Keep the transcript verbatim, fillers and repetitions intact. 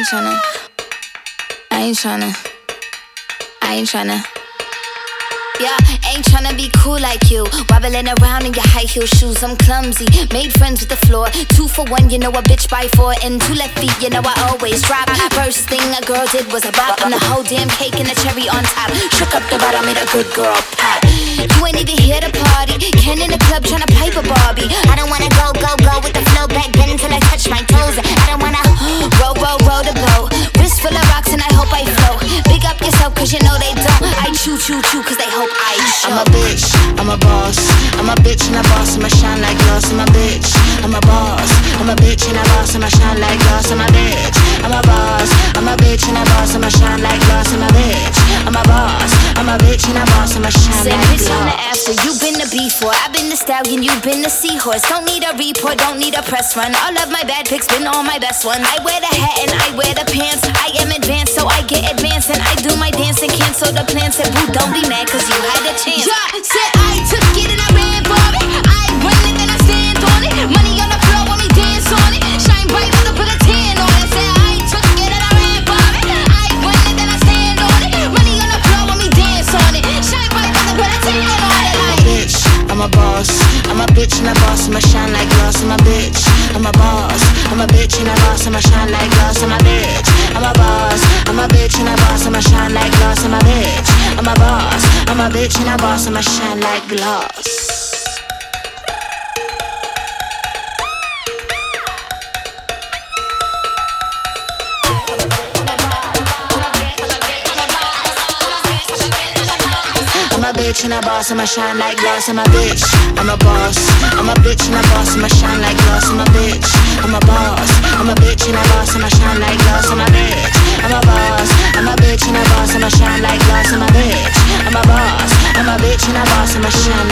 ain't tryna, I ain't tryna, I ain't tryna. Yeah, ain't tryna be cool like you, wobbling around in your high heel shoes. I'm clumsy, made friends with the floor. Two for one, you know a bitch by four. And two left feet, you know I always drop. First thing a girl did was a bop, and the whole damn cake and the cherry on top. Shook up the bottom, made a good girl pop. You ain't even here to party, Ken in the club tryna pipe a Barbie. I don't wanna go, go, go with the flow back then until I touch my toes. I don't wanna roll, roll, roll the boat. Wrist full of rocks and I hope I float. Big up yourself cause you know they don't. I chew, chew, chew cause they hope I show. I'm a bitch, I'm a boss. I'm a bitch and a boss, I'ma shine like glass. I'm a bitch, I'm a boss. I'm a bitch and a boss, I'ma shine like glass. I'm a bitch, I'm a boss. I'm a bitch and a boss, I'ma shine like glass. I'm a bitch, I'm a boss. I'm a bitch and a boss, I'ma shine Said like bitch, glass. I'm the after, you been the before. I've been the stallion, you been the seahorse. Don't need a report, don't need a press run. All of my bad pics been all my best ones. I wear the hat and I wear the pants. I am advanced, so I get advanced. And I do my dance and cancel the plans. Said boo, don't be mad cause you had a chance. Yeah, said I took it and I ran for it. I run it and I stand on it. Money on the floor when we dance on it. Shine bright when I put a tan on it. Said I took it and I ran for it. I run it and I stand on it. Money on the floor when we dance on it. Shine bright when I put a tan on it. I'm a bitch, I'm a boss. I'm a bitch and a boss, I'ma shine like glass. I'm a bitch, I'm a boss. I'm a bitch and a boss, I'ma shine like glass. I'm a bitch, I'm a boss. I'm a bitch and a boss, I'ma shine like glass. I'm a bitch, I'm a boss. I'm a bitch and a boss, I'ma shine like glass. I'm a bitch and a boss, I'ma shine like glass. I'm a bitch, I'm a boss. I'm a bitch and a boss, I'ma shine like glass. I'm a bitch, I'm a boss. I'm a bitch and a boss, I'ma shine like glass. I'm a bitch, I'm a boss. I'm a bitch and a boss, I'ma shine like glass. I'm a bitch, I'm a boss. I'm a bitch and a boss, I'ma shine